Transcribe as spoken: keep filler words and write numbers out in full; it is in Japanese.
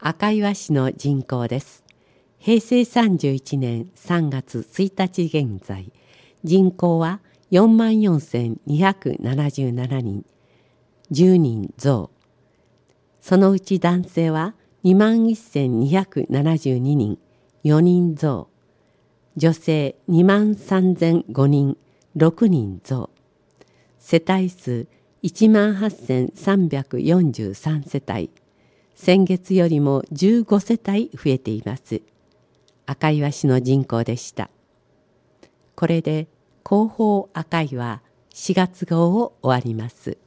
赤岩市の人口です。へいせいさんじゅういちねんさんがつついたち現在、人口はよんまんよんせんにひゃくななじゅうななにん、じゅうにん増。そのうち男性はにまんせんにひゃくななじゅうににん、よにん増。女性にまんさんぜんごにん、ろくにん増。世帯数いちまんはっせんさんびゃくよんじゅうさん世帯。先月よりもじゅうご世帯増えています。赤岩市の人口でした。これで広報赤岩しがつ号を終わります。